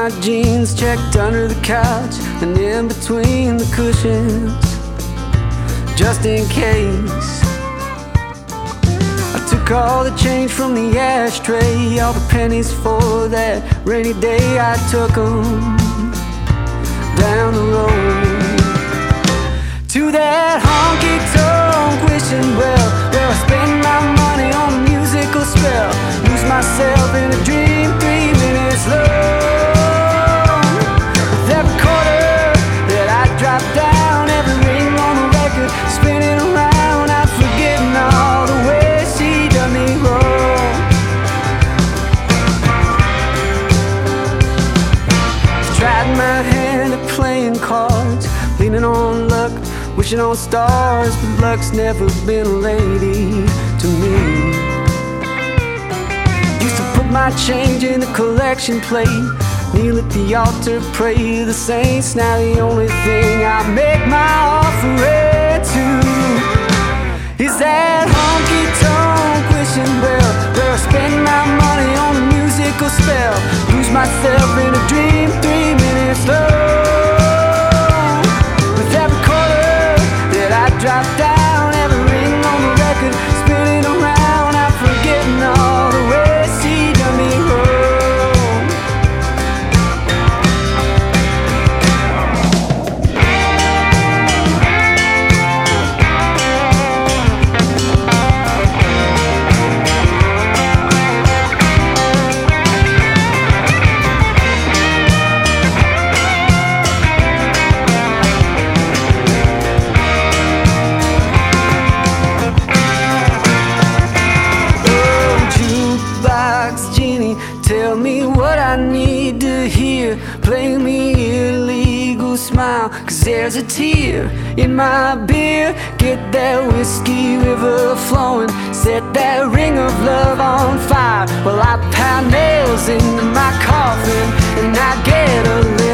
my jeans, checked under the couch and in between the cushions, just in case. I took all the change from the ashtray, all the pennies for that rainy day. I took 'em down the road to that honky-tonk wishing well, where I spend my money on a musical spell, lose myself in a dream 3 minutes long. With every quarter that I drop down, every ring on the record spinning around, I'm forgetting all the ways she done me wrong. Tried my hand at playing cards, leaning on luck, wishing on stars, but luck's never been a lady to me. Used to put my change in the collection plate, kneel at the altar, pray to the saints. Now the only thing I make my offering to is that honky-tonk wishing well, where I spend my money on a musical spell, lose myself in a dream 3 minutes long. With every quarter that I drop down, every ring on the record spinning around, I'm forgetting all the ways she done me wrong. Tell me what I need to hear, play me illegal smile, 'cause there's a tear in my beer. Get that whiskey river flowing, set that ring of love on fire, while I pound nails into my coffin and I get a little